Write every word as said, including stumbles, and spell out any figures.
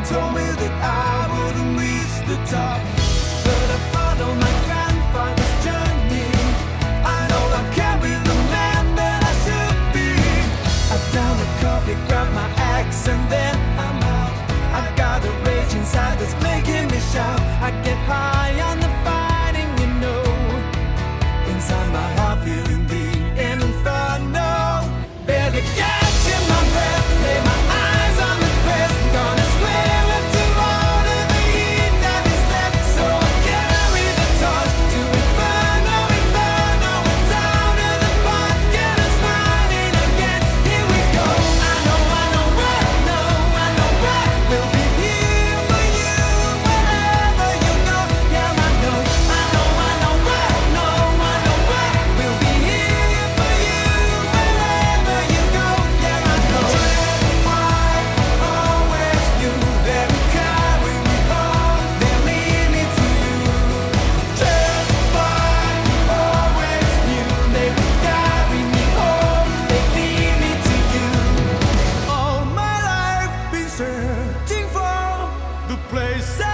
told me that I wouldn't reach the top, but I follow my grandfather's journey. I know I can't be the man that I should be. I down the coffee, grab my axe, and then I'm out. I've got a rage inside that's making me shout. I get high on the fighting, you know. Inside my heart, feeling the inferno. Barely catching my breath, lay my eyes on the press. Gonna scream into all of the heat that is left. So I carry the torch to inferno, inferno. It's out of the pot, get us running again. Here we go. I know, I know, I know, I know I will be here for you wherever you go. Yeah, I know, I know, I know, I know, I know I will be here for you wherever you go. Yeah, I know. I always knew they would carry me home, they lead me to you. Just like I always knew they would carry me home, they lead me to you. All my life been searching for the place